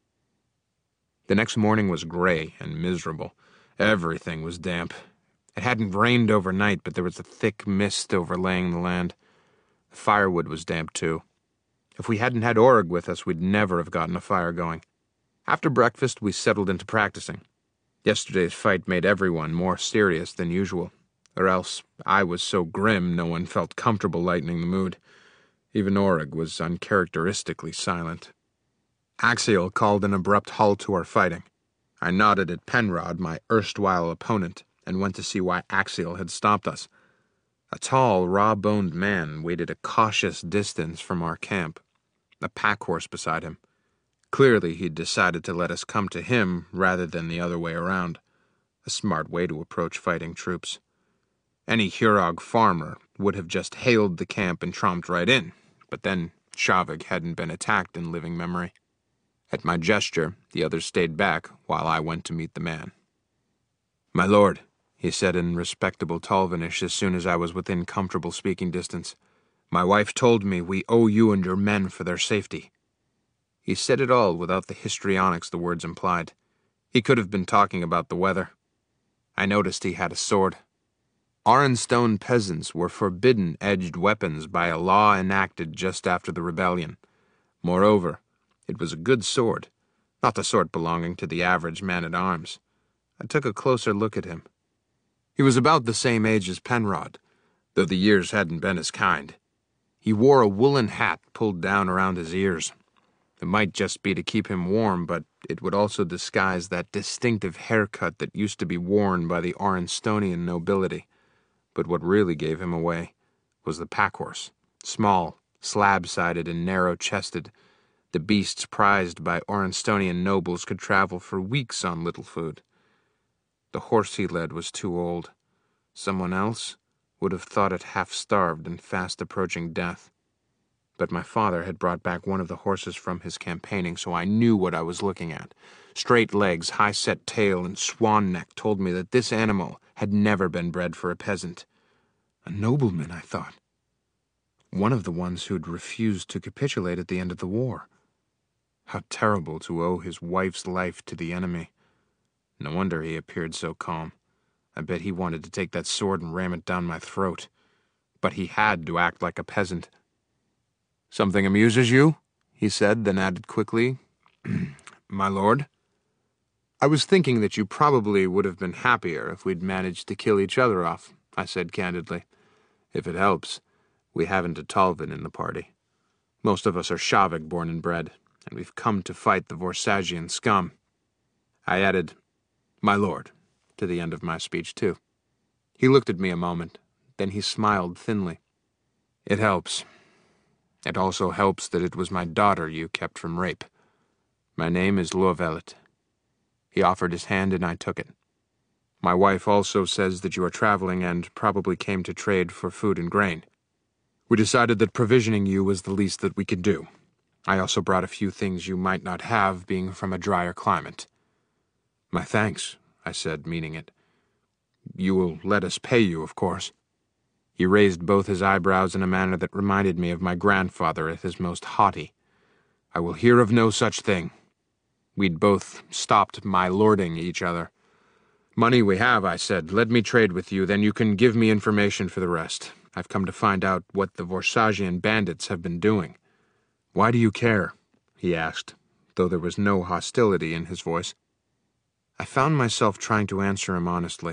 The next morning was gray and miserable. Everything was damp. It hadn't rained overnight, but there was a thick mist overlaying the land. The firewood was damp too. If we hadn't had Oreg with us, we'd never have gotten a fire going. After breakfast, we settled into practicing. Yesterday's fight made everyone more serious than usual, or else I was so grim no one felt comfortable lightening the mood. Even Oreg was uncharacteristically silent. Axiel called an abrupt halt to our fighting. I nodded at Penrod, my erstwhile opponent, and went to see why Axiel had stopped us. A tall, raw-boned man waited a cautious distance from our camp, a pack-horse beside him. Clearly he'd decided to let us come to him rather than the other way around. A smart way to approach fighting troops. Any Hurog farmer would have just hailed the camp and tromped right in, but then Shavig hadn't been attacked in living memory. At my gesture, the others stayed back while I went to meet the man. "My lord," he said in respectable Talvanish as soon as I was within comfortable speaking distance. "My wife told me we owe you and your men for their safety." He said it all without the histrionics the words implied. He could have been talking about the weather. I noticed he had a sword. Ironstone peasants were forbidden edged weapons by a law enacted just after the rebellion. Moreover, it was a good sword, not the sort belonging to the average man-at-arms. I took a closer look at him. He was about the same age as Penrod, though the years hadn't been as kind. He wore a woolen hat pulled down around his ears. It might just be to keep him warm, but it would also disguise that distinctive haircut that used to be worn by the Ironstonian nobility. But what really gave him away was the packhorse, small, slab-sided, and narrow-chested. The beasts prized by Ironstonian nobles could travel for weeks on little food. The horse he led was too old. Someone else would have thought it half-starved and fast approaching death. But my father had brought back one of the horses from his campaigning, so I knew what I was looking at. Straight legs, high-set tail, and swan neck told me that this animal had never been bred for a peasant. A nobleman, I thought. One of the ones who'd refused to capitulate at the end of the war. How terrible to owe his wife's life to the enemy. No wonder he appeared so calm. I bet he wanted to take that sword and ram it down my throat. But he had to act like a peasant. "Something amuses you?" he said, then added quickly, "My lord?" "I was thinking that you probably would have been happier if we'd managed to kill each other off," I said candidly. "If it helps, we haven't a Talvin in the party. Most of us are Shavik born and bred, and we've come to fight the Vorsagian scum." I added, "My lord," to the end of my speech, too. He looked at me a moment, then he smiled thinly. "It helps. It also helps that it was my daughter you kept from rape. My name is Luavelet." He offered his hand and I took it. "My wife also says that you are traveling and probably came to trade for food and grain. We decided that provisioning you was the least that we could do. I also brought a few things you might not have, being from a drier climate." "My thanks," I said, meaning it. "You will let us pay you, of course." He raised both his eyebrows in a manner that reminded me of my grandfather at his most haughty. "I will hear of no such thing." We'd both stopped my lording each other. "Money we have," I said. "Let me trade with you, then you can give me information for the rest. I've come to find out what the Vorsagian bandits have been doing." "Why do you care?" he asked, though there was no hostility in his voice. I found myself trying to answer him honestly.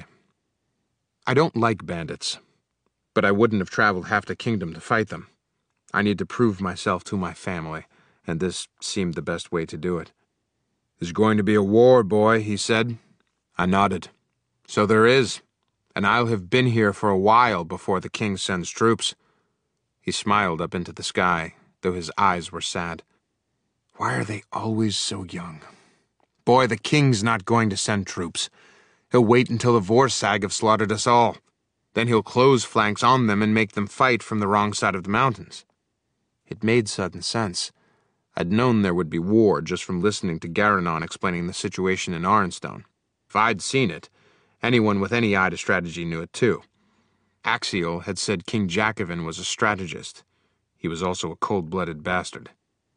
I don't like bandits, but I wouldn't have traveled half the kingdom to fight them. I need to prove myself to my family, and this seemed the best way to do it. "There's going to be a war, boy," he said. I nodded. "So there is, and I'll have been here for a while before the king sends troops." He smiled up into the sky, though his eyes were sad. Why are they always so young? "Boy, the king's not going to send troops. He'll wait until the Vorsag have slaughtered us all. Then he'll close flanks on them and make them fight from the wrong side of the mountains." It made sudden sense. I'd known there would be war just from listening to Garanon explaining the situation in Ironstone. If I'd seen it, anyone with any eye to strategy knew it too. Axial had said King Jacobin was a strategist. He was also a cold-blooded bastard.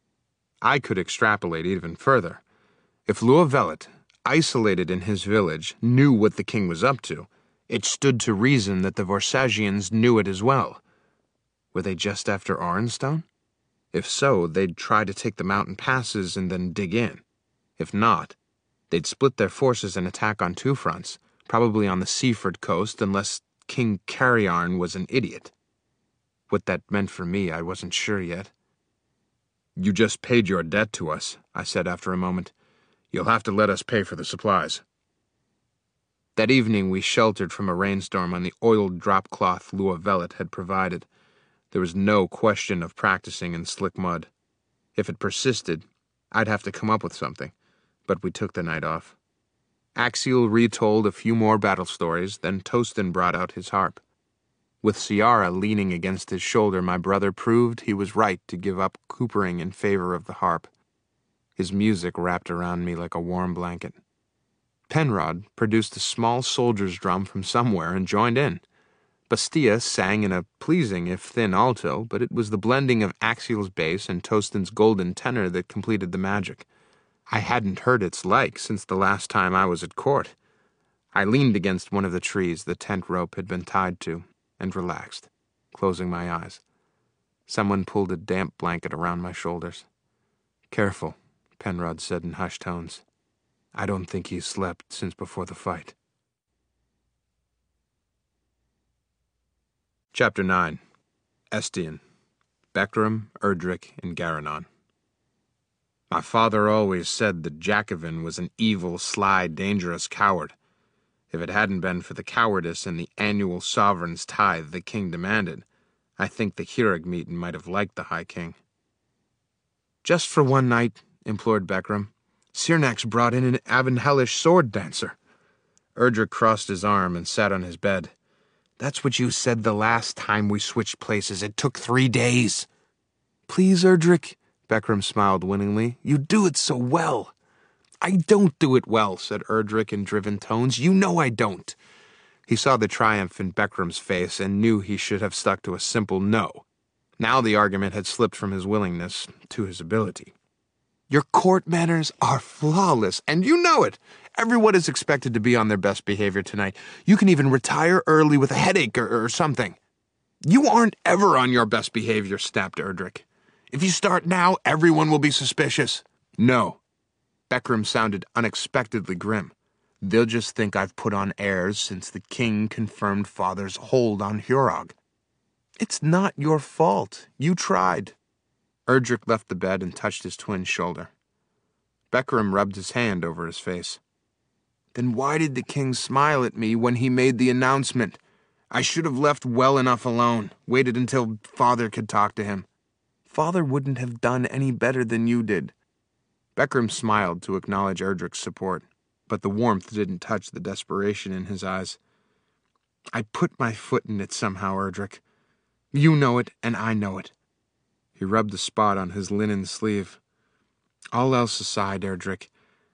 I could extrapolate even further. If Luavelet, isolated in his village, knew what the king was up to, it stood to reason that the Vorsagians knew it as well. Were they just after Ironstone? If so, they'd try to take the mountain passes and then dig in. If not, they'd split their forces and attack on two fronts, probably on the Seaford coast, unless King Cariarn was an idiot. What that meant for me, I wasn't sure yet. "You just paid your debt to us," I said after a moment. "You'll have to let us pay for the supplies." That evening we sheltered from a rainstorm on the oiled drop cloth Luavelet had provided. There was no question of practicing in slick mud. If it persisted, I'd have to come up with something, but we took the night off. Axial retold a few more battle stories, then Tostin brought out his harp. With Ciara leaning against his shoulder, my brother proved he was right to give up coopering in favor of the harp. His music wrapped around me like a warm blanket. Penrod produced a small soldier's drum from somewhere and joined in. Bastia sang in a pleasing if thin alto, but it was the blending of Axial's bass and Tostin's golden tenor that completed the magic. I hadn't heard its like since the last time I was at court. I leaned against one of the trees the tent rope had been tied to and relaxed, closing my eyes. Someone pulled a damp blanket around my shoulders. "Careful," Penrod said in hushed tones. "I don't think he's slept since before the fight." Chapter nine. Estienne. Beckram, Erdrick, and Garanon. My father always said that Jacobin was an evil, sly, dangerous coward. If it hadn't been for the cowardice and the annual sovereign's tithe the king demanded, I think the Hierogmeton might have liked the High King. "Just for one night," implored Beckram. "Cyrnax brought in an Avenhellish sword dancer." Erdrick crossed his arm and sat on his bed. "That's what you said the last time we switched places. It took three days." "Please, Erdrick," Beckram smiled winningly. "You do it so well." "I don't do it well," said Erdrick in driven tones. "You know I don't." He saw the triumph in Beckram's face and knew he should have stuck to a simple no. Now the argument had slipped from his willingness to his ability. "Your court manners are flawless, and you know it. Everyone is expected to be on their best behavior tonight. You can even retire early with a headache or, or something." "You aren't ever on your best behavior," snapped Erdrick. "If you start now, everyone will be suspicious." "No." Beckram sounded unexpectedly grim. "They'll just think I've put on airs since the king confirmed Father's hold on Hurog." "It's not your fault. You tried." Erdrick left the bed and touched his twin's shoulder. Beckram rubbed his hand over his face. "Then why did the king smile at me when he made the announcement? I should have left well enough alone, waited until Father could talk to him." "Father wouldn't have done any better than you did." Beckram smiled to acknowledge Erdrick's support, but the warmth didn't touch the desperation in his eyes. "I put my foot in it somehow, Erdrick. You know it, and I know it." He rubbed the spot on his linen sleeve. "All else aside, Erdrick,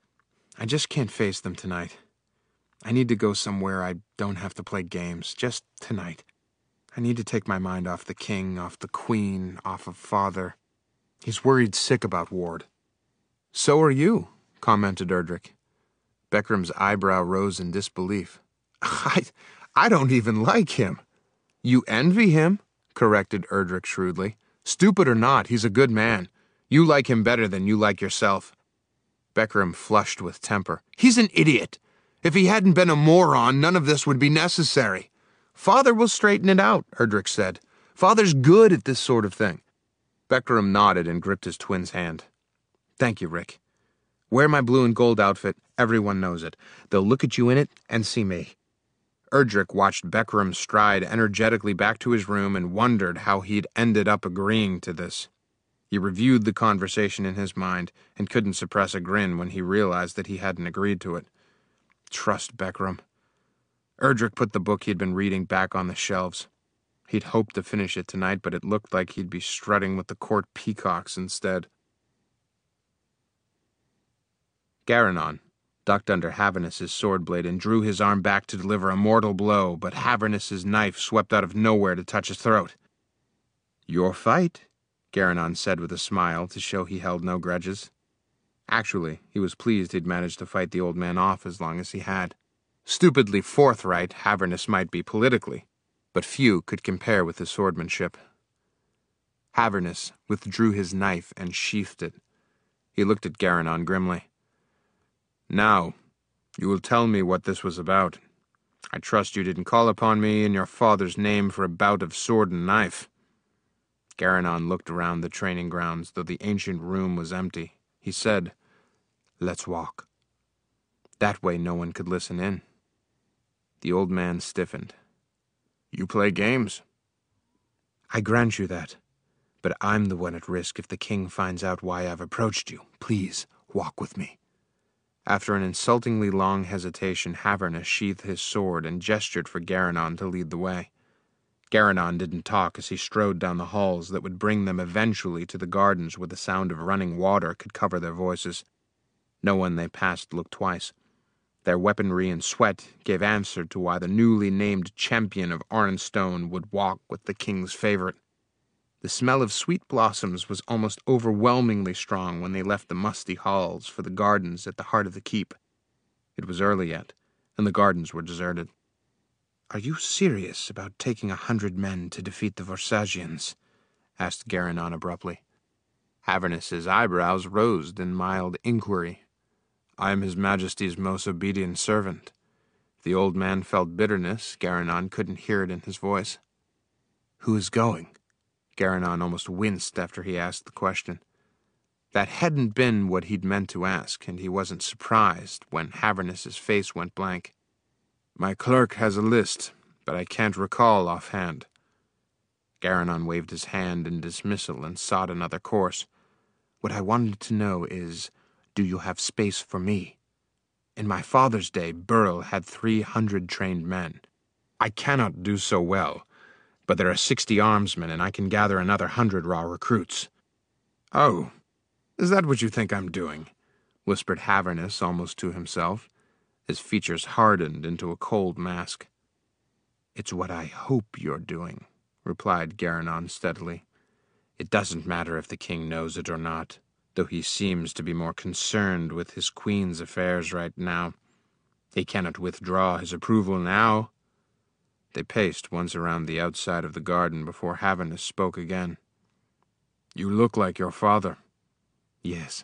I just can't face them tonight. I need to go somewhere I don't have to play games, just tonight. I need to take my mind off the king, off the queen, off of Father. He's worried sick about Ward." "So are you," commented Erdrick. Beckram's eyebrow rose in disbelief. I, I don't even like him." "You envy him," corrected Erdrick shrewdly. "Stupid or not, he's a good man. You like him better than you like yourself." Beckram flushed with temper. "He's an idiot. If he hadn't been a moron, none of this would be necessary." "Father will straighten it out," Erdrick said. "Father's good at this sort of thing." Beckram nodded and gripped his twin's hand. "Thank you, Rick. Wear my blue and gold outfit. Everyone knows it. They'll look at you in it and see me." Erdrick watched Beckram stride energetically back to his room and wondered how he'd ended up agreeing to this. He reviewed the conversation in his mind and couldn't suppress a grin when he realized that he hadn't agreed to it. Trust Beckram. Erdrick put the book he'd been reading back on the shelves. He'd hoped to finish it tonight, but it looked like he'd be strutting with the court peacocks instead. Garanon ducked under Havernus's sword blade and drew his arm back to deliver a mortal blow, but Havernus's knife swept out of nowhere to touch his throat. "Your fight," Garanon said with a smile to show he held no grudges. Actually, he was pleased he'd managed to fight the old man off as long as he had. Stupidly forthright Havernus might be politically, but few could compare with his swordmanship. Havernus withdrew his knife and sheathed it. He looked at Garanon grimly. "Now, you will tell me what this was about. I trust you didn't call upon me in your father's name for a bout of sword and knife." Garanon looked around the training grounds, though the ancient room was empty. He said, "Let's walk." That way no one could listen in. The old man stiffened. "You play games." "I grant you that, but I'm the one at risk if the king finds out why I've approached you. Please, walk with me." After an insultingly long hesitation, Havernus sheathed his sword and gestured for Garanon to lead the way. Garanon didn't talk as he strode down the halls that would bring them eventually to the gardens where the sound of running water could cover their voices. No one they passed looked twice. Their weaponry and sweat gave answer to why the newly named champion of Arnstone would walk with the king's favorite. The smell of sweet blossoms was almost overwhelmingly strong when they left the musty halls for the gardens at the heart of the keep. It was early yet, and the gardens were deserted. "Are you serious about taking a hundred men to defeat the Vorsagians?" asked Garanon abruptly. Avernus's eyebrows rose in mild inquiry. "I am His Majesty's most obedient servant." If the old man felt bitterness, Garanon couldn't hear it in his voice. "Who is going?" Garanon almost winced after he asked the question. That hadn't been what he'd meant to ask, and he wasn't surprised when Avernus's face went blank. "My clerk has a list, but I can't recall offhand." Garanon waved his hand in dismissal and sought another course. "What I wanted to know is, do you have space for me? In my father's day, Burl had three hundred trained men. I cannot do so well, but there are sixty armsmen, and I can gather another hundred raw recruits." "Oh, is that what you think I'm doing?" whispered Avernus almost to himself. His features hardened into a cold mask. "It's what I hope you're doing," replied Garanon steadily. "It doesn't matter if the king knows it or not, though he seems to be more concerned with his queen's affairs right now. He cannot withdraw his approval now." They paced once around the outside of the garden before Avernus spoke again. "You look like your father." "Yes."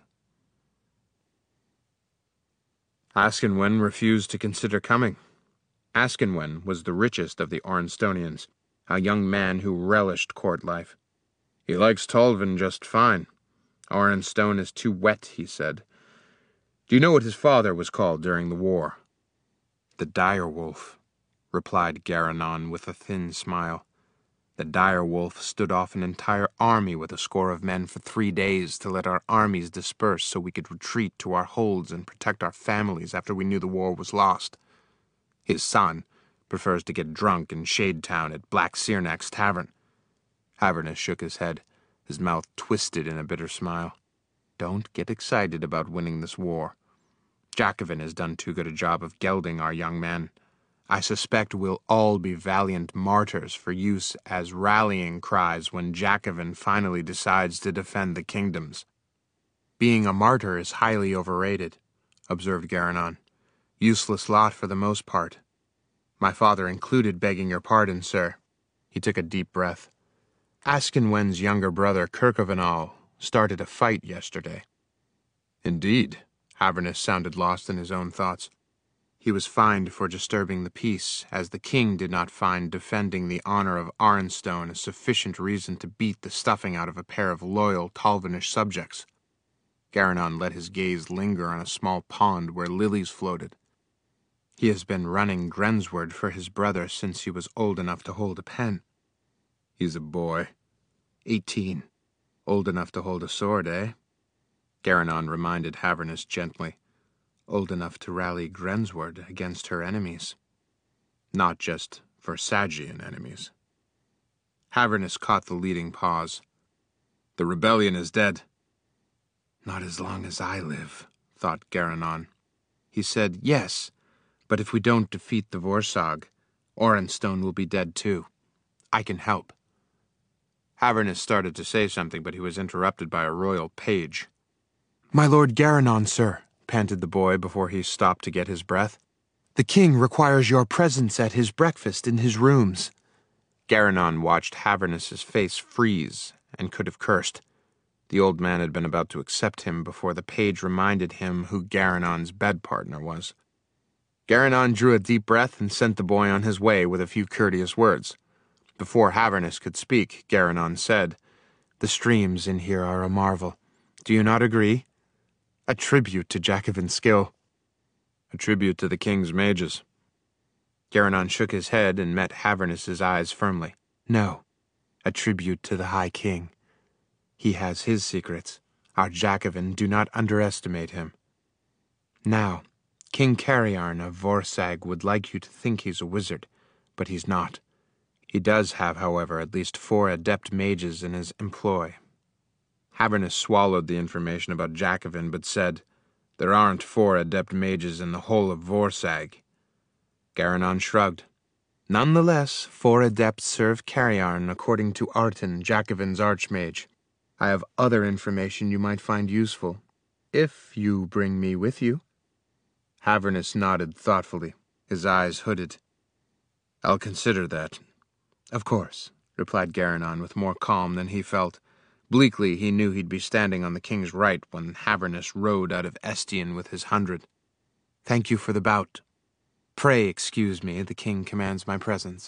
Askenwen refused to consider coming. Askenwen was the richest of the Arnstonians, a young man who relished court life. "He likes Tolvin just fine. Arnstone is too wet," he said. "Do you know what his father was called during the war?" "The Direwolf," replied Garanon with a thin smile. "The Direwolf stood off an entire army with a score of men for three days to let our armies disperse so we could retreat to our holds and protect our families after we knew the war was lost. His son prefers to get drunk in Shadetown at Black Searnak's tavern." Avernus shook his head, his mouth twisted in a bitter smile. "Don't get excited about winning this war. Jacobin has done too good a job of gelding our young men. I suspect we'll all be valiant martyrs for use as rallying cries when Jacobin finally decides to defend the kingdoms." "Being a martyr is highly overrated," observed Garanon. "Useless lot for the most part. My father included begging your pardon, sir." He took a deep breath. "Askenwen's younger brother, Kirkovenal, started a fight yesterday." "Indeed." Avernus sounded lost in his own thoughts. "He was fined for disturbing the peace, as the king did not find defending the honor of Arnstone a sufficient reason to beat the stuffing out of a pair of loyal Tolvinish subjects." Garanon let his gaze linger on a small pond where lilies floated. "He has been running Grensward for his brother since he was old enough to hold a pen." "He's a boy." Eighteen. Old enough to hold a sword, eh?" Garanon reminded Avernus gently. "Old enough to rally Grensward against her enemies. Not just Vorsagian enemies." Avernus caught the leading pause. "The rebellion is dead." "Not as long as I live," thought Garanon. He said, "Yes, but if we don't defeat the Vorsag, Orenstone will be dead too. I can help." Avernus started to say something, but he was interrupted by a royal page. "My lord Garanon, sir," panted the boy before he stopped to get his breath. "The king requires your presence at his breakfast in his rooms." Garanon watched Avernus's face freeze and could have cursed. The old man had been about to accept him before the page reminded him who Garanon's bed partner was. Garanon drew a deep breath and sent the boy on his way with a few courteous words. Before Avernus could speak, Garanon said, "The streams in here are a marvel. Do you not agree? A tribute to Jacobin's skill." "A tribute to the king's mages." Garanon shook his head and met Avernus's eyes firmly. "No, a tribute to the High King. He has his secrets. Our Jacobin, do not underestimate him. Now, King Cariarn of Vorsag would like you to think he's a wizard, but he's not. He does have, however, at least four adept mages in his employ." Avernus swallowed the information about Jacobin, but said, There aren't four adept mages in the whole of Vorsag. Garanon shrugged. Nonetheless, four adepts serve Cariarn, according to Arten, Jacobin's archmage. I have other information you might find useful, if you bring me with you. Havernus nodded thoughtfully, his eyes hooded. I'll consider that. Of course, replied Garanon with more calm than he felt. Bleakly, he knew he'd be standing on the king's right when Havernus rode out of Estian with his hundred. Thank you for the bout. Pray excuse me, the king commands my presence.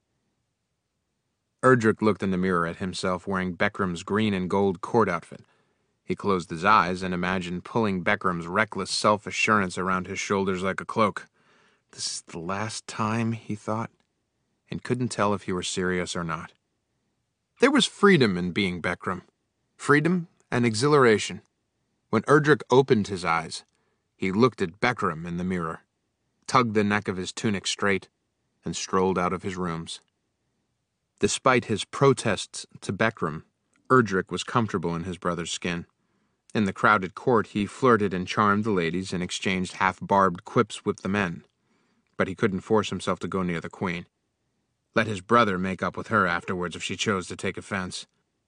Erdrick looked in the mirror at himself wearing Beckram's green and gold court outfit. He closed his eyes and imagined pulling Beckram's reckless self-assurance around his shoulders like a cloak. This is the last time, he thought, and couldn't tell if he were serious or not. There was freedom in being Beckram. Freedom and exhilaration. When Erdrick opened his eyes, he looked at Beckram in the mirror, tugged the neck of his tunic straight, and strolled out of his rooms. Despite his protests to Beckram, Erdrick was comfortable in his brother's skin. In the crowded court, he flirted and charmed the ladies and exchanged half-barbed quips with the men. But he couldn't force himself to go near the queen. Let his brother make up with her afterwards if she chose to take offense.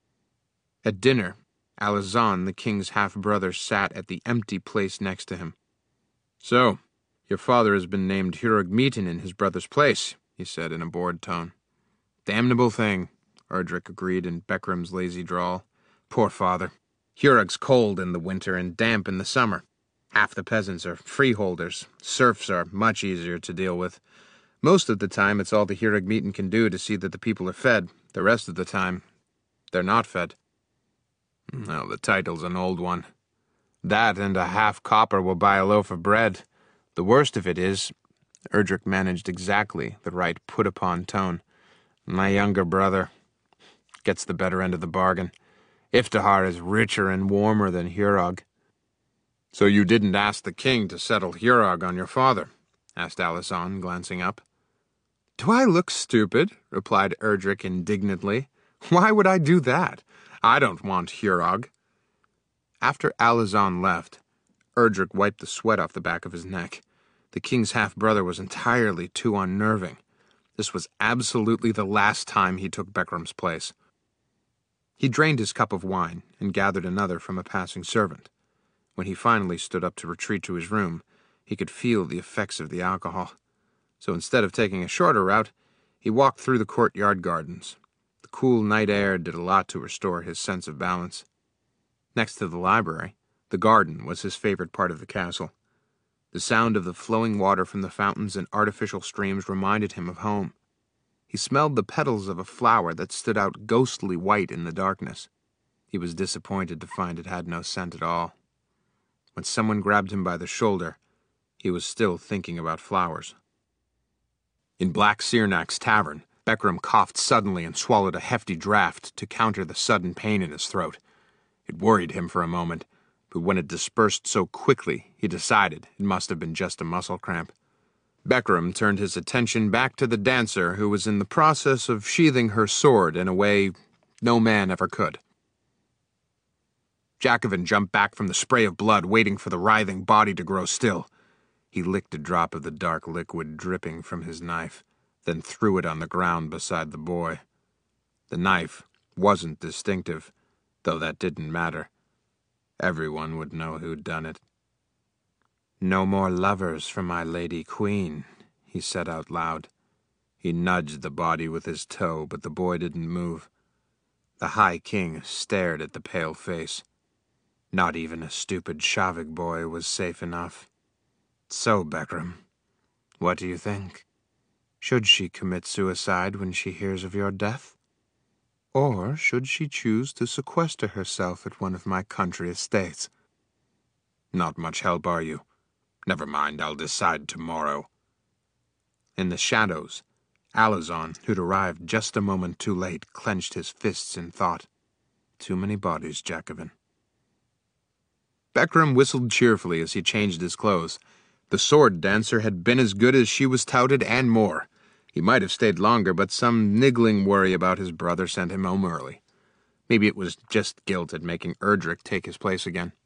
At dinner, Alazan, the king's half-brother, sat at the empty place next to him. So, your father has been named Hurog Meetin in his brother's place, he said in a bored tone. Damnable thing, Erdrick agreed in Beckram's lazy drawl. Poor father. Hurog's cold in the winter and damp in the summer. Half the peasants are freeholders. Serfs are much easier to deal with. Most of the time, it's all the Hurog Meetin can do to see that the people are fed. The rest of the time, they're not fed. Well, the title's an old one. That and a half copper will buy a loaf of bread. The worst of it is, Erdrick managed exactly the right put-upon tone. My younger brother gets the better end of the bargain. Iftihar is richer and warmer than Hurog. So you didn't ask the king to settle Hurog on your father? Asked Alazan, glancing up. Do I look stupid? Replied Erdrick indignantly. Why would I do that? I don't want Hurog. After Alazan left, Erdrick wiped the sweat off the back of his neck. The king's half-brother was entirely too unnerving. This was absolutely the last time he took Beckram's place. He drained his cup of wine and gathered another from a passing servant. When he finally stood up to retreat to his room, he could feel the effects of the alcohol. So instead of taking a shorter route, he walked through the courtyard gardens. The cool night air did a lot to restore his sense of balance. Next to the library, the garden was his favorite part of the castle. The sound of the flowing water from the fountains and artificial streams reminded him of home. He smelled the petals of a flower that stood out ghostly white in the darkness. He was disappointed to find it had no scent at all. When someone grabbed him by the shoulder, he was still thinking about flowers. In Black Sirnak's tavern, Beckram coughed suddenly and swallowed a hefty draught to counter the sudden pain in his throat. It worried him for a moment, but when it dispersed so quickly, he decided it must have been just a muscle cramp. Beckram turned his attention back to the dancer who was in the process of sheathing her sword in a way no man ever could. Jacobin jumped back from the spray of blood, waiting for the writhing body to grow still. He licked a drop of the dark liquid dripping from his knife, then threw it on the ground beside the boy. The knife wasn't distinctive, though that didn't matter. Everyone would know who'd done it. No more lovers for my lady queen, he said out loud. He nudged the body with his toe, but the boy didn't move. The High King stared at the pale face. Not even a stupid Shavig boy was safe enough. So, Beckram, what do you think? Should she commit suicide when she hears of your death? Or should she choose to sequester herself at one of my country estates? Not much help, are you? Never mind, I'll decide tomorrow. In the shadows, Alazan, who'd arrived just a moment too late, clenched his fists in thought. Too many bodies, Jacobin. Beckram whistled cheerfully as he changed his clothes. The sword dancer had been as good as she was touted and more. He might have stayed longer, but some niggling worry about his brother sent him home early. Maybe it was just guilt at making Erdrick take his place again.